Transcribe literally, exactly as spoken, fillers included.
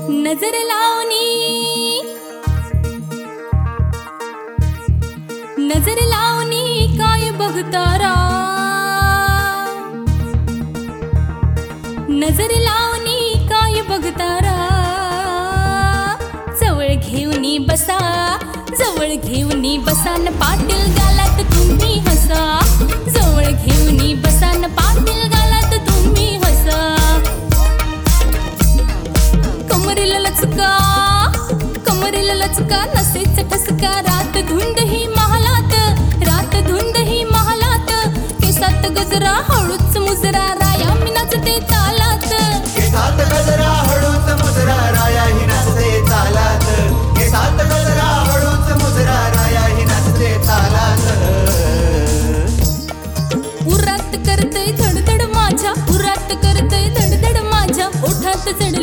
नजर लावणी नजर लावणी काय बघतारा नजर लावणी काय बघतारा जवळ घेऊनी बसा जवळ घेऊनी बसा न पाटील गालात तुम्ही हसा जवळ घेऊनी बसा न पाटील गालात तुम्ही हसा कमरेला लचका कमरेला लचका नसेच ठसका रात धुंद ही महालात रात धुंद ही महालात केसात गजरा हळूच मुजरा राया मी नाचते तालात केसात गजरा हळूच मुजरा राया ही नाचते तालात केसात गजरा हळूच मुजरा राया ही नाचते तालात उरात करतय धडधड माझ्या उरात करतय धडधड माझ्या ओठात चढ